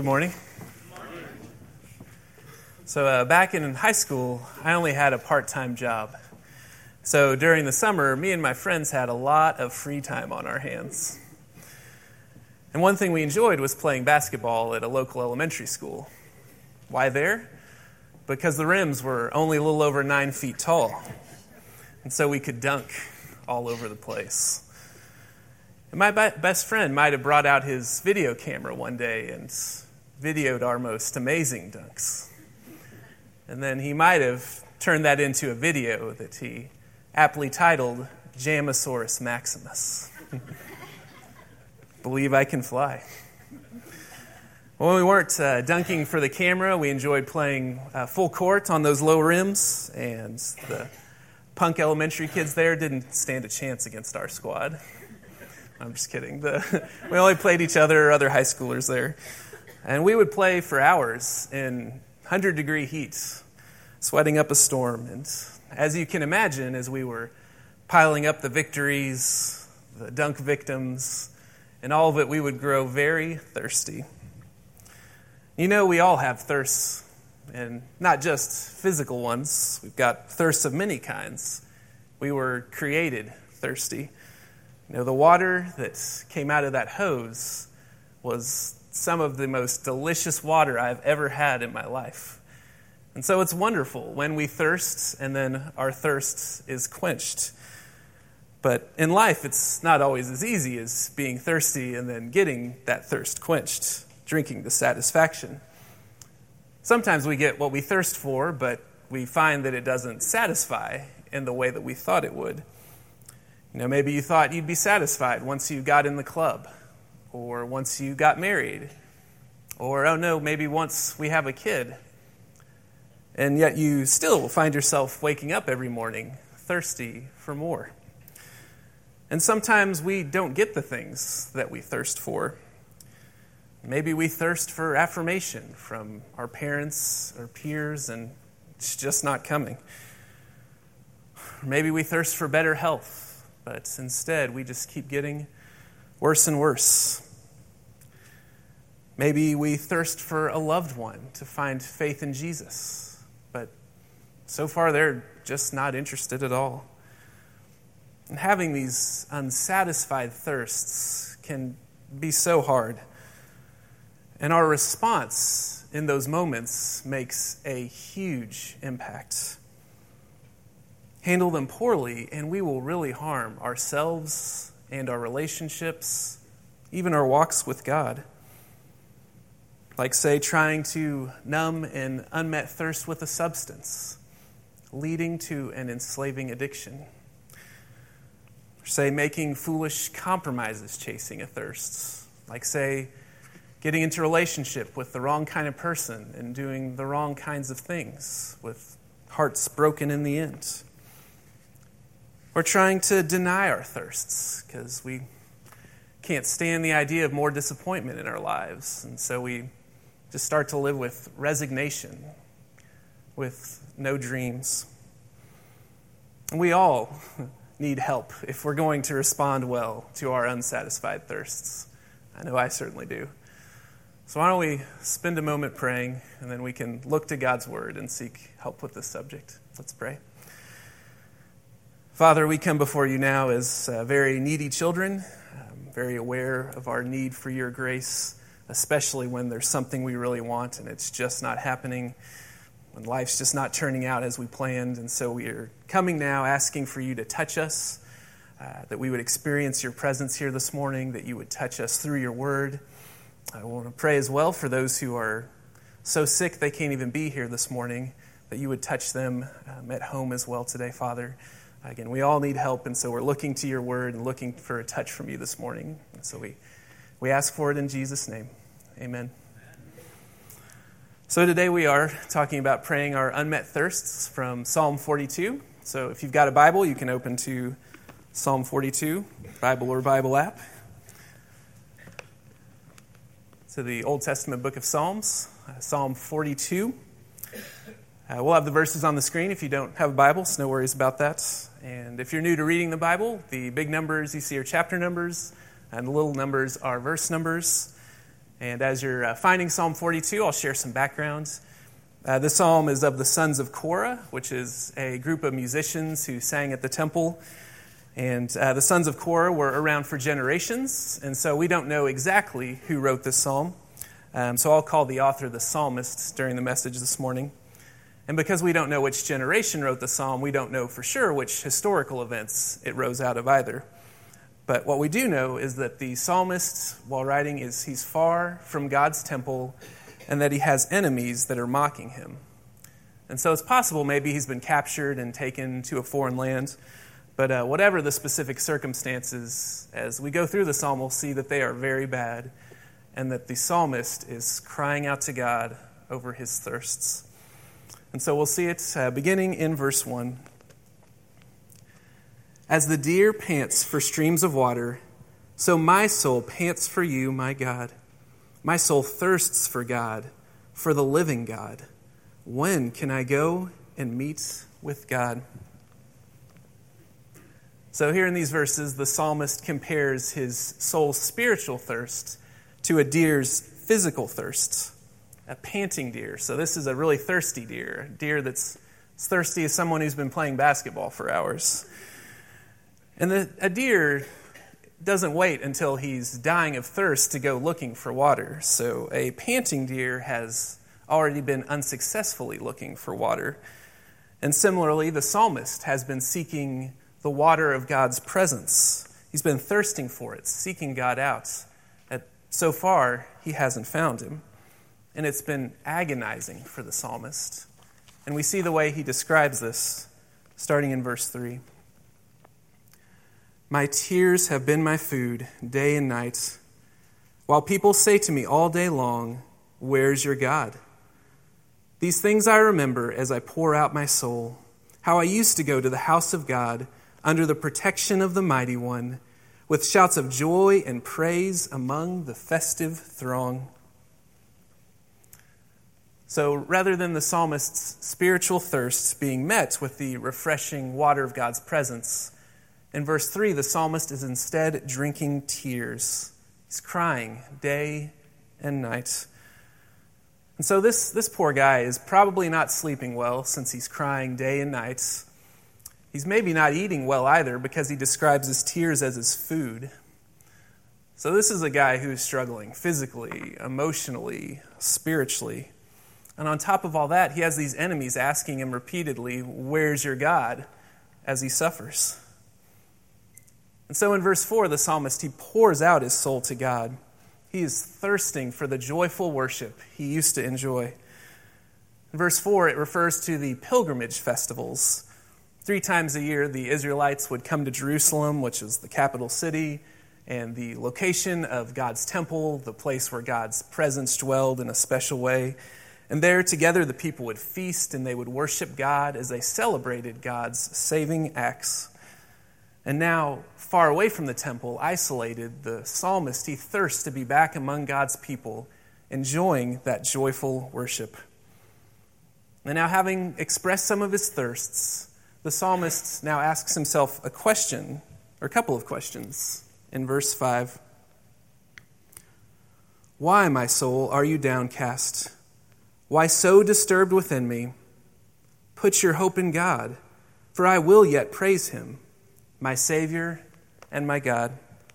Good morning. So back in high school, I only had a part-time job. So during the summer, me and my friends had a lot of free time on our hands. And one thing we enjoyed was playing basketball at a local elementary school. Why there? Because the rims were only a little over 9 feet tall. And so we could dunk all over the place. And my best friend might have brought out his video camera one day and videoed our most amazing dunks. And then he might have turned that into a video that he aptly titled Jamosaurus Maximus. Believe I can fly. When we weren't dunking for the camera, we enjoyed playing full court on those low rims, and the punk elementary kids there didn't stand a chance against our squad. I'm just kidding. We only played each other or other high schoolers there. And we would play for hours in 100-degree heat, sweating up a storm. And as you can imagine, as we were piling up the victories, the dunk victims, and all of it, we would grow very thirsty. You know, we all have thirsts, and not just physical ones. We've got thirsts of many kinds. We were created thirsty. You know, the water that came out of that hose was some of the most delicious water I've ever had in my life. And so it's wonderful when we thirst and then our thirst is quenched. But in life, it's not always as easy as being thirsty and then getting that thirst quenched, drinking the satisfaction. Sometimes we get what we thirst for, but we find that it doesn't satisfy in the way that we thought it would. You know, maybe you thought you'd be satisfied once you got in the club, or once you got married, or, oh no, maybe once we have a kid. And yet you still find yourself waking up every morning thirsty for more. And sometimes we don't get the things that we thirst for. Maybe we thirst for affirmation from our parents or peers, and it's just not coming. Maybe we thirst for better health, but instead we just keep getting worse and worse. Maybe we thirst for a loved one to find faith in Jesus, but so far they're just not interested at all. And having these unsatisfied thirsts can be so hard. And our response in those moments makes a huge impact. Handle them poorly, and we will really harm ourselves and our relationships, even our walks with God. Like, say, trying to numb an unmet thirst with a substance, leading to an enslaving addiction. Or, say, making foolish compromises chasing a thirst. Like, say, getting into a relationship with the wrong kind of person and doing the wrong kinds of things with hearts broken in the end. Or trying to deny our thirsts because we can't stand the idea of more disappointment in our lives. And so we just start to live with resignation, with no dreams. And we all need help if we're going to respond well to our unsatisfied thirsts. I know I certainly do. So why don't we spend a moment praying, and then we can look to God's Word and seek help with this subject. Let's pray. Father, we come before you now as very needy children, very aware of our need for your grace, especially when there's something we really want and it's just not happening, when life's just not turning out as we planned. And so we are coming now asking for you to touch us, that we would experience your presence here this morning, that you would touch us through your word. I want to pray as well for those who are so sick they can't even be here this morning, that you would touch them at home as well today, Father. Again, we all need help, and so we're looking to your word and looking for a touch from you this morning. And so we ask for it in Jesus' name. Amen. So today we are talking about praying our unmet thirsts from Psalm 42. So if you've got a Bible, you can open to Psalm 42, Bible or Bible app. So the Old Testament book of Psalms, Psalm 42. We'll have the verses on the screen. If you don't have a Bible, so no worries about that. And if you're new to reading the Bible, the big numbers you see are chapter numbers, and the little numbers are verse numbers. And as you're finding Psalm 42, I'll share some background. This psalm is of the sons of Korah, which is a group of musicians who sang at the temple. And the sons of Korah were around for generations, and so we don't know exactly who wrote this psalm. So I'll call the author the psalmist during the message this morning. And because we don't know which generation wrote the psalm, we don't know for sure which historical events it rose out of either. But what we do know is that the psalmist, while writing, he's far from God's temple, and that he has enemies that are mocking him. And so it's possible maybe he's been captured and taken to a foreign land. But whatever the specific circumstances, as we go through the psalm, we'll see that they are very bad, and that the psalmist is crying out to God over his thirsts. And so we'll see it beginning in verse 1. As the deer pants for streams of water, so my soul pants for you, my God. My soul thirsts for God, for the living God. When can I go and meet with God? So here in these verses, the psalmist compares his soul's spiritual thirst to a deer's physical thirst, a panting deer. So this is a really thirsty deer, a deer that's as thirsty as someone who's been playing basketball for hours. And a deer doesn't wait until he's dying of thirst to go looking for water. So a panting deer has already been unsuccessfully looking for water. And similarly, the psalmist has been seeking the water of God's presence. He's been thirsting for it, seeking God out. So far, he hasn't found him. And it's been agonizing for the psalmist. And we see the way he describes this, starting in verse 3. My tears have been my food day and night, while people say to me all day long, where's your God? These things I remember as I pour out my soul, how I used to go to the house of God under the protection of the Mighty One, with shouts of joy and praise among the festive throng. So rather than the psalmist's spiritual thirst being met with the refreshing water of God's presence, in verse 3, the psalmist is instead drinking tears. He's crying day and night. And so this poor guy is probably not sleeping well since he's crying day and night. He's maybe not eating well either because he describes his tears as his food. So this is a guy who's struggling physically, emotionally, spiritually. And on top of all that, he has these enemies asking him repeatedly, where's your God, as he suffers. And so in verse 4, the psalmist, he pours out his soul to God. He is thirsting for the joyful worship he used to enjoy. In verse 4, it refers to the pilgrimage festivals. 3 times a year, the Israelites would come to Jerusalem, which is the capital city, and the location of God's temple, the place where God's presence dwelled in a special way. And there, together, the people would feast and they would worship God as they celebrated God's saving acts. And now, far away from the temple, isolated, the psalmist, he thirsts to be back among God's people, enjoying that joyful worship. And now, having expressed some of his thirsts, the psalmist now asks himself a question, or a couple of questions, in verse 5. Why, my soul, are you downcast? Why so disturbed within me? Put your hope in God, for I will yet praise him, my Savior and my God.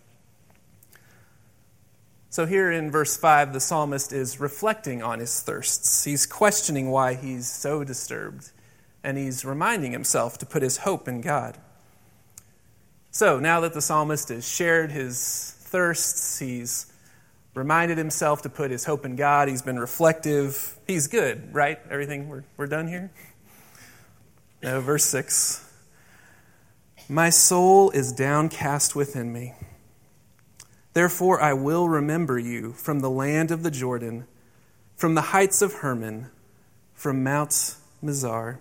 So here in verse 5, the psalmist is reflecting on his thirsts. He's questioning why he's so disturbed. And he's reminding himself to put his hope in God. So now that the psalmist has shared his thirsts, he's reminded himself to put his hope in God, he's been reflective, he's good, right? Everything, we're done here? No, verse 6. My soul is downcast within me. Therefore I will remember you from the land of the Jordan, from the heights of Hermon, from Mount Mizar.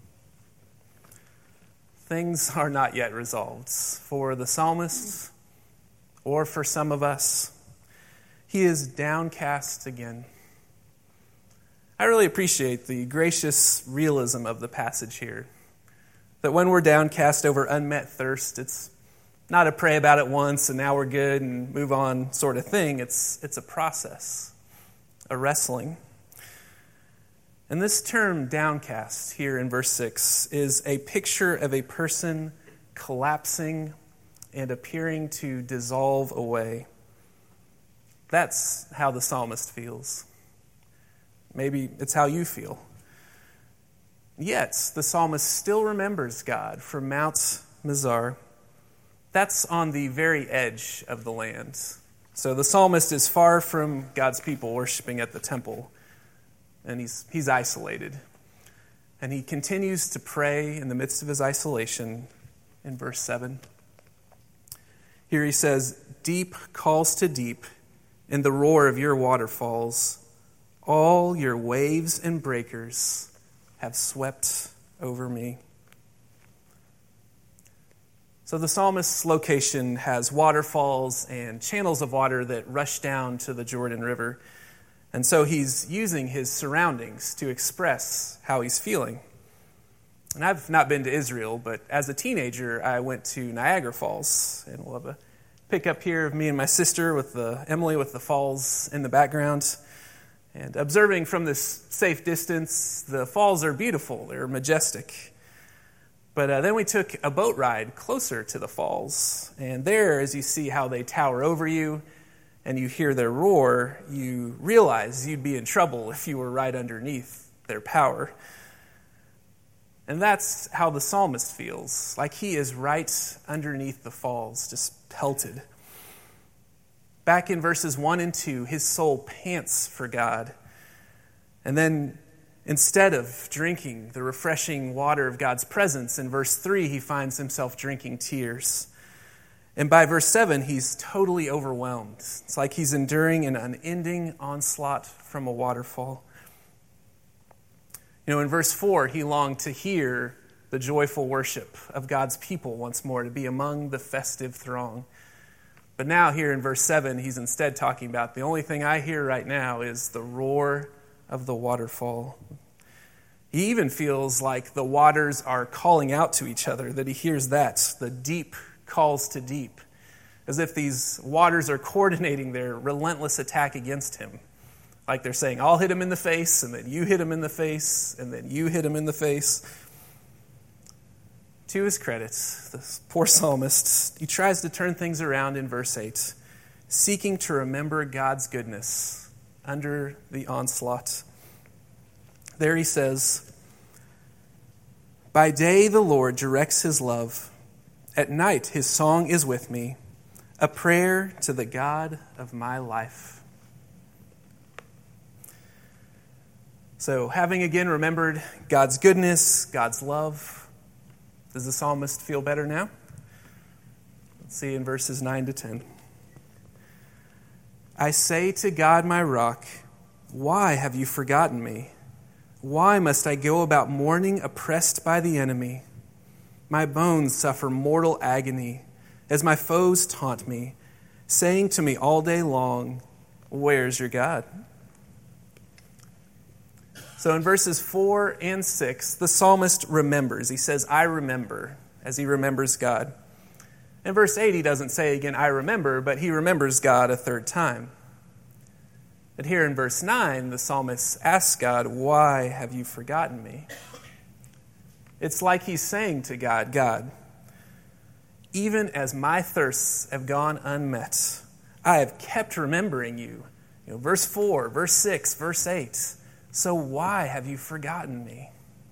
Things are not yet resolved for the psalmist or for some of us. He is downcast again. I really appreciate the gracious realism of the passage here. That when we're downcast over unmet thirst, it's not a pray about it once and now we're good and move on sort of thing. It's a process. a wrestling. And this term downcast here in verse 6 is a picture of a person collapsing and appearing to dissolve away. That's how the psalmist feels. Maybe it's how you feel. Yet, the psalmist still remembers God from Mount Mizar. That's on the very edge of the land. So the psalmist is far from God's people worshiping at the temple, and he's isolated. And he continues to pray in the midst of his isolation in verse 7. Here he says, "Deep calls to deep in the roar of your waterfalls. All your waves and breakers have swept over me." So the psalmist's location has waterfalls and channels of water that rush down to the Jordan River. And so he's using his surroundings to express how he's feeling. And I've not been to Israel, but as a teenager, I went to Niagara Falls. And we'll have a pic up here of me and my sister with Emily with the falls in the background. And observing from this safe distance, the falls are beautiful. They're majestic. But then we took a boat ride closer to the falls. And there, as you see how they tower over you and you hear their roar, you realize you'd be in trouble if you were right underneath their power. And that's how the psalmist feels, like he is right underneath the falls, just pelted. Back in verses 1 and 2, his soul pants for God. And then instead of drinking the refreshing water of God's presence, in verse 3, he finds himself drinking tears. And by verse 7, he's totally overwhelmed. It's like he's enduring an unending onslaught from a waterfall. You know, in verse 4, he longed to hear the joyful worship of God's people once more, to be among the festive throng. But now here in verse 7, he's instead talking about the only thing I hear right now is the roar of the waterfall. He even feels like the waters are calling out to each other, that he hears that. The deep calls to deep, as if these waters are coordinating their relentless attack against him. Like they're saying, I'll hit him in the face, and then you hit him in the face, and then you hit him in the face. To his credit, this poor psalmist, he tries to turn things around in verse 8, seeking to remember God's goodness under the onslaught. There he says, "By day the Lord directs his love. At night his song is with me, a prayer to the God of my life." So, having again remembered God's goodness, God's love, does the psalmist feel better now? Let's see in verses 9 to 10. "I say to God my rock, why have you forgotten me? Why must I go about mourning, oppressed by the enemy? My bones suffer mortal agony as my foes taunt me, saying to me all day long, where's your God?" So in verses 4 and 6, the psalmist remembers. He says, I remember, as he remembers God. In verse 8, he doesn't say again, I remember, but he remembers God a third time. But here in verse 9, the psalmist asks God, why have you forgotten me? It's like he's saying to God, God, even as my thirsts have gone unmet, I have kept remembering you. Verse 4, verse 6, verse 8. So why have you forgotten me?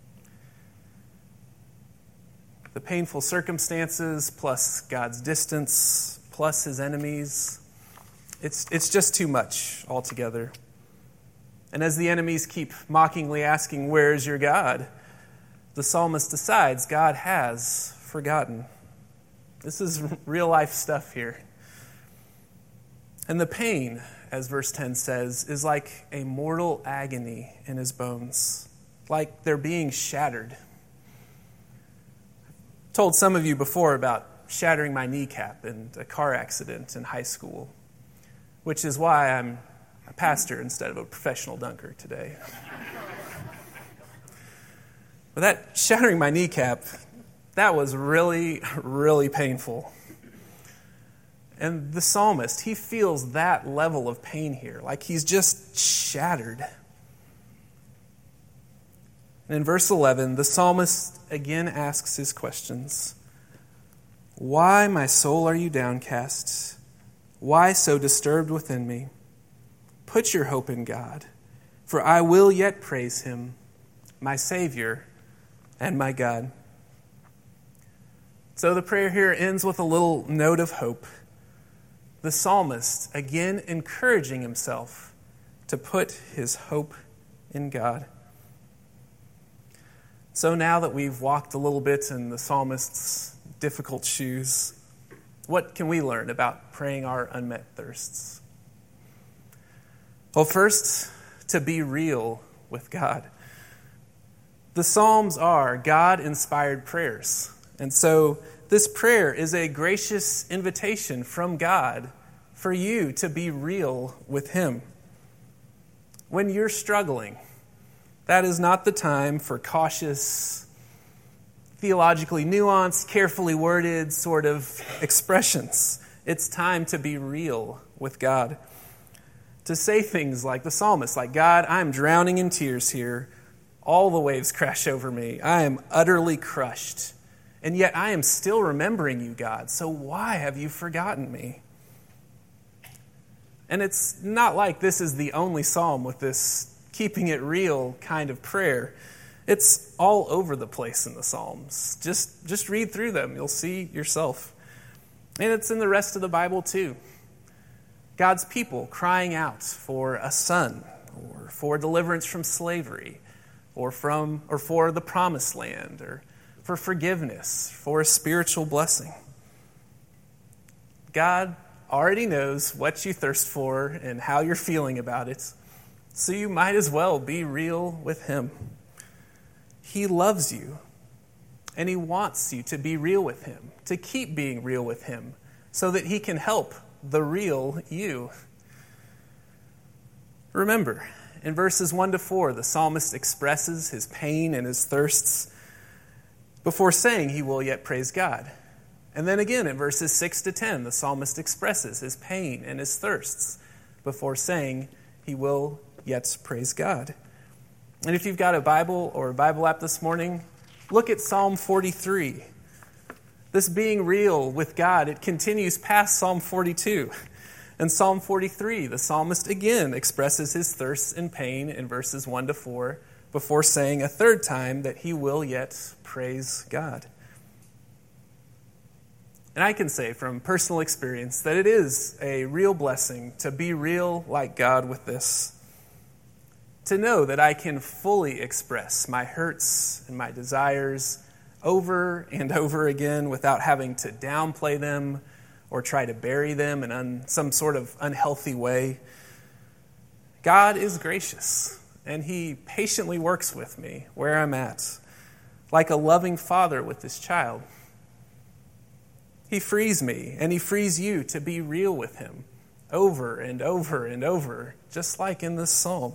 The painful circumstances, plus God's distance, plus his enemies, it's just too much altogether. And as the enemies keep mockingly asking, where is your God? The psalmist decides God has forgotten. This is real life stuff here. And the pain, as verse 10 says, is like a mortal agony in his bones, like they're being shattered. I've told some of you before about shattering my kneecap in a car accident in high school, which is why I'm a pastor instead of a professional dunker today. But that shattering my kneecap, that was really, really painful. And the psalmist, he feels that level of pain here, like he's just shattered. And in verse 11, the psalmist again asks his questions. Why, my soul, are you downcast? Why so disturbed within me? Put your hope in God, for I will yet praise him, my Savior and my God. So the prayer here ends with a little note of hope. The psalmist, again encouraging himself to put his hope in God. So now that we've walked a little bit in the psalmist's difficult shoes, what can we learn about praying our unmet thirsts? Well, first, to be real with God. The Psalms are God-inspired prayers. And so this prayer is a gracious invitation from God for you to be real with Him. When you're struggling, that is not the time for cautious, theologically nuanced, carefully worded sort of expressions. It's time to be real with God. To say things like the psalmist, like, God, I'm drowning in tears here. All the waves crash over me. I am utterly crushed. And yet I am still remembering you, God. So why have you forgotten me? And it's not like this is the only psalm with this keeping it real kind of prayer. It's all over the place in the Psalms. Just read through them. You'll see yourself. And it's in the rest of the Bible too. God's people crying out for a son, or for deliverance from slavery, or for the promised land, or for forgiveness, for a spiritual blessing. God already knows what you thirst for and how you're feeling about it, so you might as well be real with Him. He loves you, and He wants you to be real with Him, to keep being real with Him, so that He can help the real you. Remember, in verses 1-4, the psalmist expresses his pain and his thirsts before saying he will yet praise God. And then again in verses 6-10, the psalmist expresses his pain and his thirsts before saying he will yet praise God. And if you've got a Bible or a Bible app this morning, look at Psalm 43. This being real with God, it continues past Psalm 42. In Psalm 43, the psalmist again expresses his thirst and pain in verses 1-4 before saying a third time that he will yet praise God. And I can say from personal experience that it is a real blessing to be real like God with this. To know that I can fully express my hurts and my desires over and over again without having to downplay them or try to bury them in some sort of unhealthy way. God is gracious, and He patiently works with me where I'm at, like a loving father with his child. He frees me, and He frees you to be real with Him over and over and over, just like in this psalm.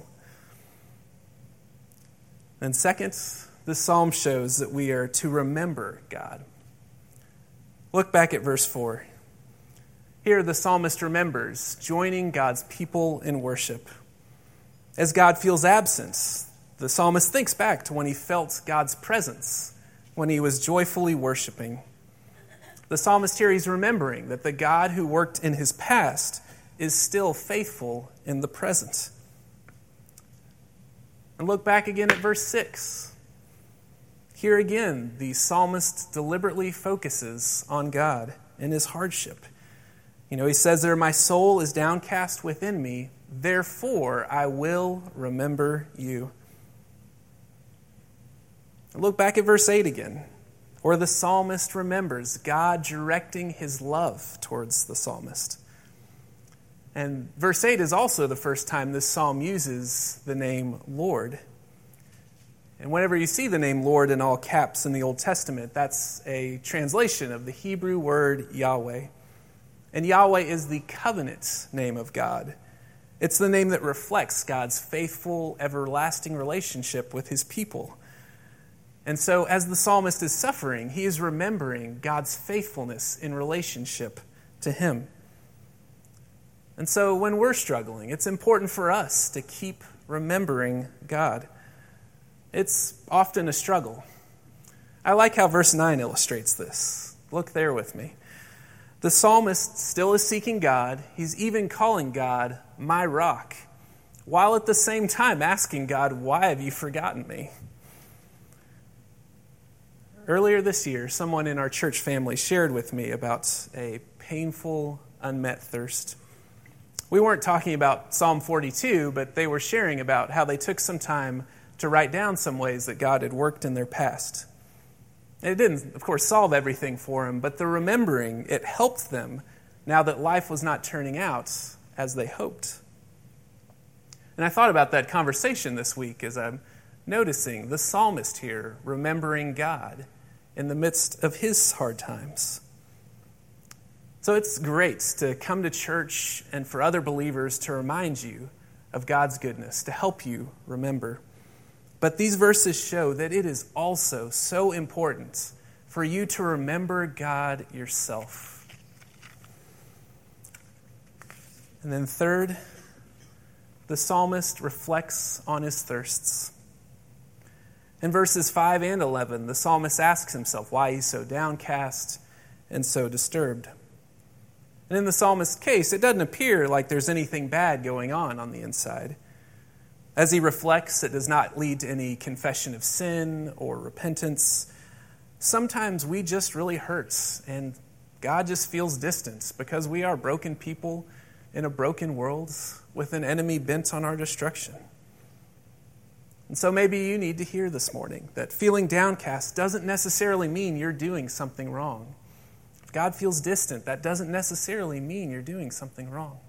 And second, this psalm shows that we are to remember God. Look back at verse 4. Here the psalmist remembers joining God's people in worship. As God feels absent, the psalmist thinks back to when he felt God's presence, when he was joyfully worshiping. The psalmist here, he's remembering that the God who worked in his past is still faithful in the present. And look back again at verse 6. Here again, the psalmist deliberately focuses on God in his hardship. He says there, my soul is downcast within me, therefore I will remember you. And look back at verse 8 again, where the psalmist remembers God directing His love towards the psalmist. And verse 8 is also the first time this psalm uses the name Lord. And whenever you see the name Lord in all caps in the Old Testament, that's a translation of the Hebrew word Yahweh. And Yahweh is the covenant name of God. It's the name that reflects God's faithful, everlasting relationship with His people. And so as the psalmist is suffering, he is remembering God's faithfulness in relationship to him. And so when we're struggling, it's important for us to keep remembering God. It's often a struggle. I like how verse 9 illustrates this. Look there with me. The psalmist still is seeking God. He's even calling God my rock, while at the same time asking God, why have you forgotten me? Earlier this year, someone in our church family shared with me about a painful, unmet thirst. We weren't talking about Psalm 42, but they were sharing about how they took some time to write down some ways that God had worked in their past. And it didn't, of course, solve everything for them, but the remembering, it helped them now that life was not turning out as they hoped. And I thought about that conversation this week as I'm noticing the psalmist here remembering God in the midst of his hard times. So it's great to come to church and for other believers to remind you of God's goodness, to help you remember. But these verses show that it is also so important for you to remember God yourself. And then third, the psalmist reflects on his thirsts. In verses 5 and 11, the psalmist asks himself why he's so downcast and so disturbed. And in the psalmist's case, it doesn't appear like there's anything bad going on the inside. As he reflects, it does not lead to any confession of sin or repentance. Sometimes we just really hurt, and God just feels distant because we are broken people in a broken world with an enemy bent on our destruction. And so maybe you need to hear this morning that feeling downcast doesn't necessarily mean you're doing something wrong. If God feels distant, that doesn't necessarily mean you're doing something wrong.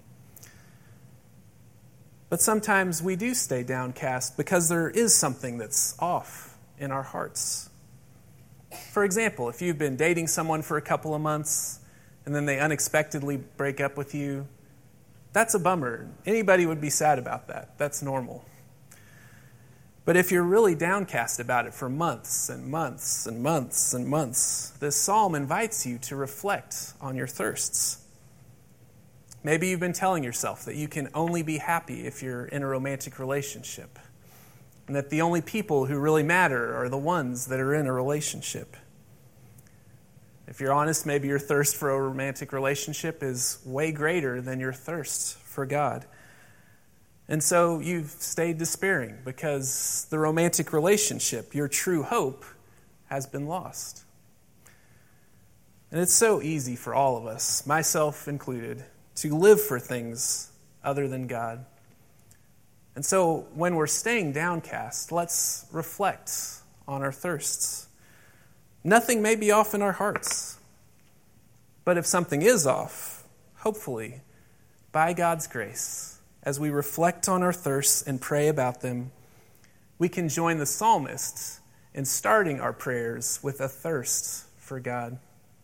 But sometimes we do stay downcast because there is something that's off in our hearts. For example, if you've been dating someone for a couple of months and then they unexpectedly break up with you, that's a bummer. Anybody would be sad about that. That's normal. But if you're really downcast about it for months and months and months and months, this psalm invites you to reflect on your thirsts. Maybe you've been telling yourself that you can only be happy if you're in a romantic relationship, and that the only people who really matter are the ones that are in a relationship. If you're honest, maybe your thirst for a romantic relationship is way greater than your thirst for God. And so you've stayed despairing because the romantic relationship, your true hope, has been lost. And it's so easy for all of us, myself included, to live for things other than God. And so when we're staying downcast, let's reflect on our thirsts. Nothing may be off in our hearts. But if something is off, hopefully, by God's grace, as we reflect on our thirsts and pray about them, we can join the psalmist in starting our prayers with a thirst for God.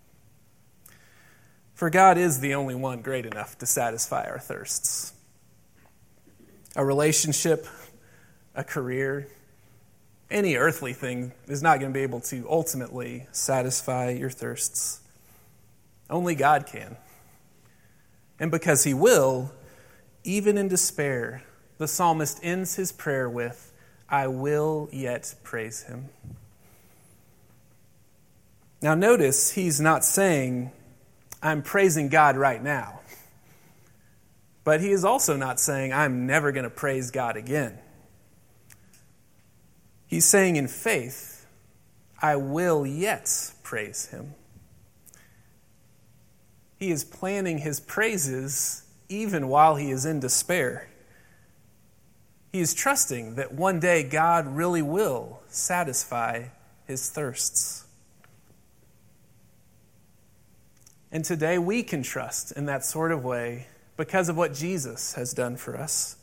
For God is the only one great enough to satisfy our thirsts. A relationship, a career, any earthly thing is not going to be able to ultimately satisfy your thirsts. Only God can. And because He will, even in despair, the psalmist ends his prayer with, I will yet praise Him. Now notice he's not saying, I'm praising God right now. But he is also not saying, I'm never going to praise God again. He's saying in faith, I will yet praise Him. He is planning his praises even while he is in despair. He is trusting that one day God really will satisfy his thirsts. And today we can trust in that sort of way because of what Jesus has done for us.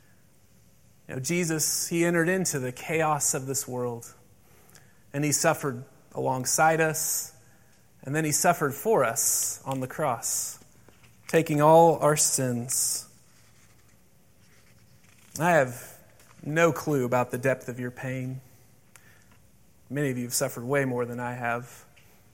Jesus, He entered into the chaos of this world, and He suffered alongside us, and then He suffered for us on the cross, taking all our sins. I have no clue about the depth of your pain. Many of you have suffered way more than I have.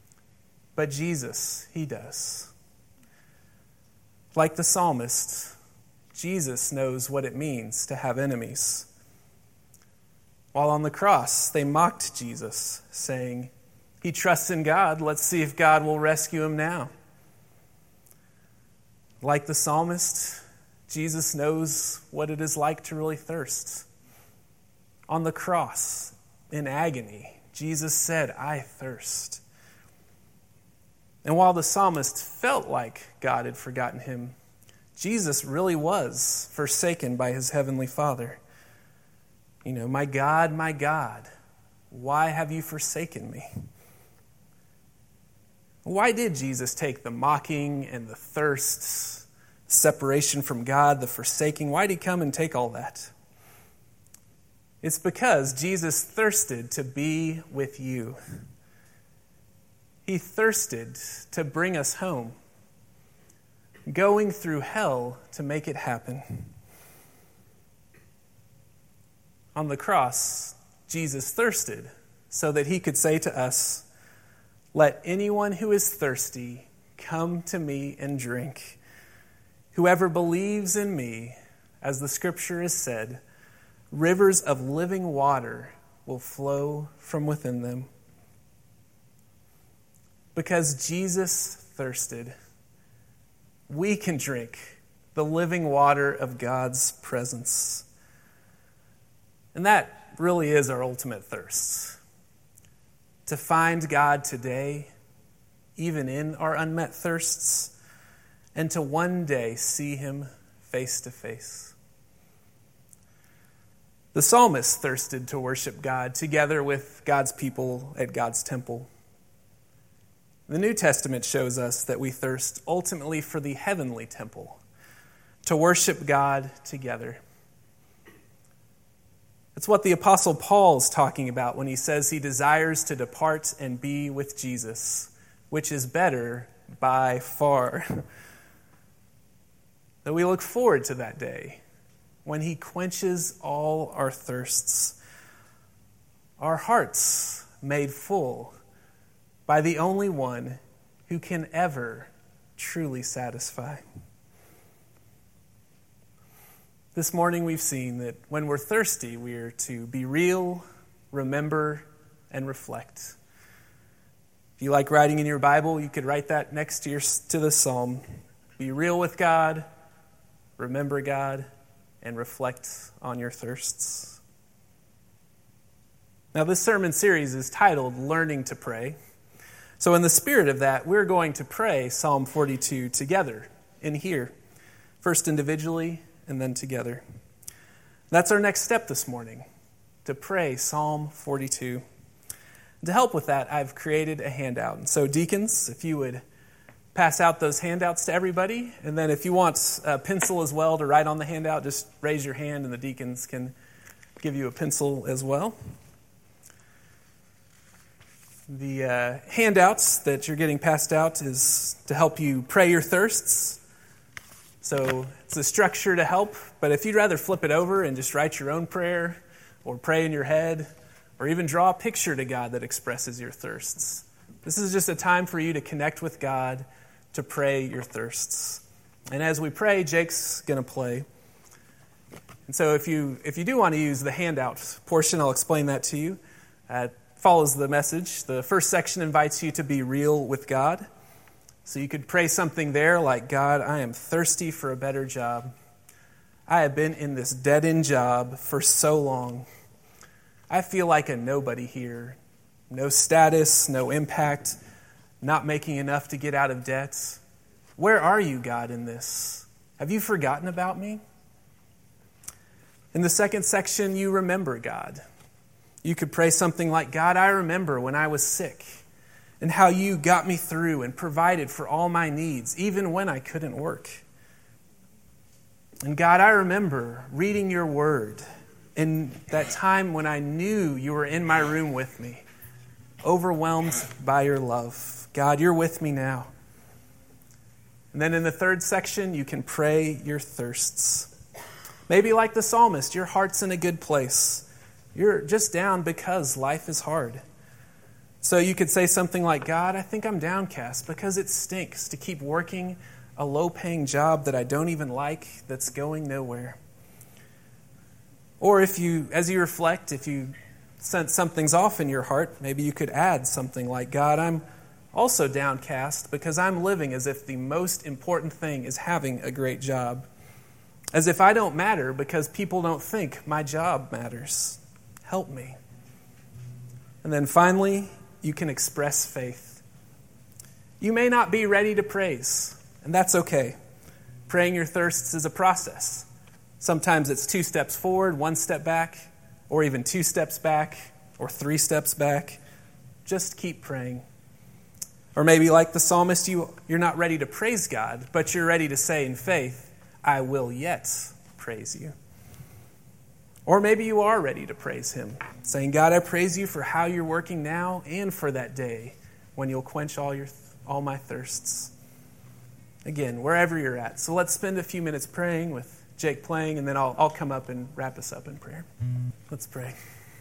But Jesus, He does. Like the psalmist, Jesus knows what it means to have enemies. While on the cross, they mocked Jesus, saying, "He trusts in God. Let's see if God will rescue him now." Like the psalmist, Jesus knows what it is like to really thirst. On the cross, in agony, Jesus said, "I thirst." And while the psalmist felt like God had forgotten him, Jesus really was forsaken by his heavenly Father. My God, why have you forsaken me?" Why did Jesus take the mocking and the thirst, separation from God, the forsaking? Why did he come and take all that? It's because Jesus thirsted to be with you. He thirsted to bring us home, going through hell to make it happen. On the cross, Jesus thirsted so that he could say to us, "Let anyone who is thirsty come to me and drink. Whoever believes in me, as the scripture has said, rivers of living water will flow from within them." Because Jesus thirsted, we can drink the living water of God's presence. And that really is our ultimate thirst. To find God today, even in our unmet thirsts, and to one day see him face to face. The psalmist thirsted to worship God together with God's people at God's temple. The New Testament shows us that we thirst ultimately for the heavenly temple, to worship God together. It's what the Apostle Paul's talking about when he says he desires to depart and be with Jesus, which is better by far. That we look forward to that day when he quenches all our thirsts, our hearts made full by the only one who can ever truly satisfy. This morning we've seen that when we're thirsty, we are to be real, remember, and reflect. If you like writing in your Bible, you could write that next to the psalm. Be real with God, remember God, and reflect on your thirsts. Now, this sermon series is titled Learning to Pray. So in the spirit of that, we're going to pray Psalm 42 together in here, first individually and then together. That's our next step this morning, to pray Psalm 42. To help with that, I've created a handout. And so deacons, if you would pass out those handouts to everybody, and then if you want a pencil as well to write on the handout, just raise your hand and the deacons can give you a pencil as well. The handouts that you're getting passed out is to help you pray your thirsts. So it's a structure to help, but if you'd rather flip it over and just write your own prayer or pray in your head or even draw a picture to God that expresses your thirsts, this is just a time for you to connect with God, to pray your thirsts. And as we pray, Jake's going to play. And so if you do want to use the handout portion, I'll explain that to you. It follows the message. The first section invites you to be real with God. So you could pray something there like, "God, I am thirsty for a better job. I have been in this dead-end job for so long. I feel like a nobody here. No status, no impact, not making enough to get out of debt. Where are you, God, in this? Have you forgotten about me?" In the second section, you remember God. You could pray something like, "God, I remember when I was sick and how you got me through and provided for all my needs, even when I couldn't work. And God, I remember reading your word in that time when I knew you were in my room with me, overwhelmed by your love. God, you're with me now." And then in the third section, you can pray your thirsts. Maybe like the psalmist, your heart's in a good place. You're just down because life is hard. So you could say something like, "God, I think I'm downcast because it stinks to keep working a low-paying job that I don't even like that's going nowhere? Or if you, as you reflect, if you sense something's off in your heart, maybe you could add something like, God, I'm also downcast because I'm living as if the most important thing is having a great job. As if I don't matter because people don't think my job matters. Help me. And then finally, you can express faith. You may not be ready to praise, and that's okay. Praying your thirsts is a process. Sometimes it's 2 steps forward, 1 step back, or even 2 steps back, or 3 steps back. Just keep praying. Or maybe like the psalmist, you're not ready to praise God, but you're ready to say in faith, I will yet praise you. Or maybe you are ready to praise him, saying, God, I praise you for how you're working now and for that day when you'll quench all my thirsts. Again, wherever you're at. So let's spend a few minutes praying with Jake playing, and then I'll come up and wrap us up in prayer. Let's pray.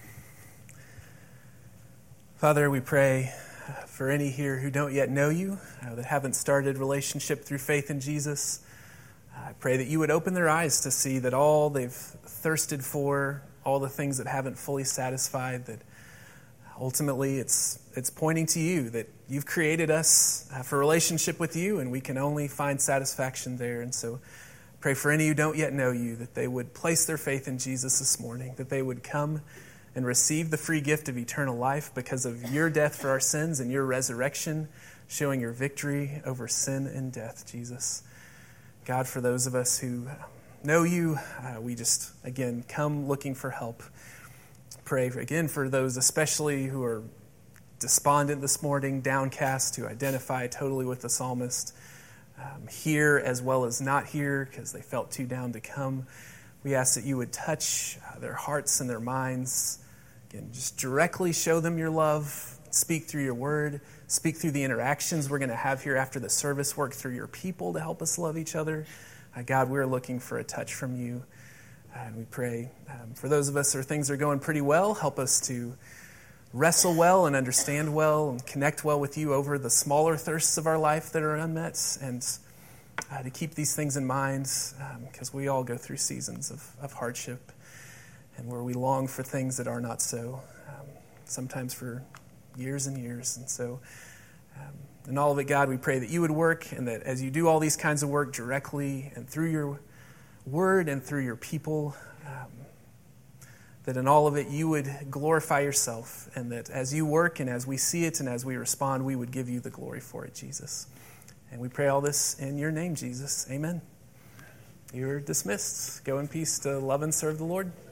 Father, we pray for any here who don't yet know you, that haven't started relationship through faith in Jesus. I pray that you would open their eyes to see that all they've thirsted for, all the things that haven't fully satisfied, that ultimately it's pointing to you, that you've created us for relationship with you, and we can only find satisfaction there. And so pray for any who don't yet know you, that they would place their faith in Jesus this morning, that they would come and receive the free gift of eternal life because of your death for our sins and your resurrection, showing your victory over sin and death, Jesus. God, for those of us who know you, we just, again, come looking for help. Pray, again, for those especially who are despondent this morning, downcast, who identify totally with the psalmist, here as well as not here because they felt too down to come. We ask that you would touch their hearts and their minds. Again, just directly show them your love. Speak through your word. Speak through the interactions we're going to have here after the service. Work through your people to help us love each other. God, we're looking for a touch from you. And we pray for those of us where things are going pretty well, help us to wrestle well and understand well and connect well with you over the smaller thirsts of our life that are unmet, and to keep these things in mind because we all go through seasons of hardship and where we long for things that are not so, sometimes for years and years. And so in all of it, God, we pray that you would work, and that as you do all these kinds of work directly and through your word and through your people, that in all of it you would glorify yourself, and that as you work and as we see it and as we respond, we would give you the glory for it, Jesus. And we pray all this in your name, Jesus. Amen. You're dismissed. Go in peace to love and serve the Lord.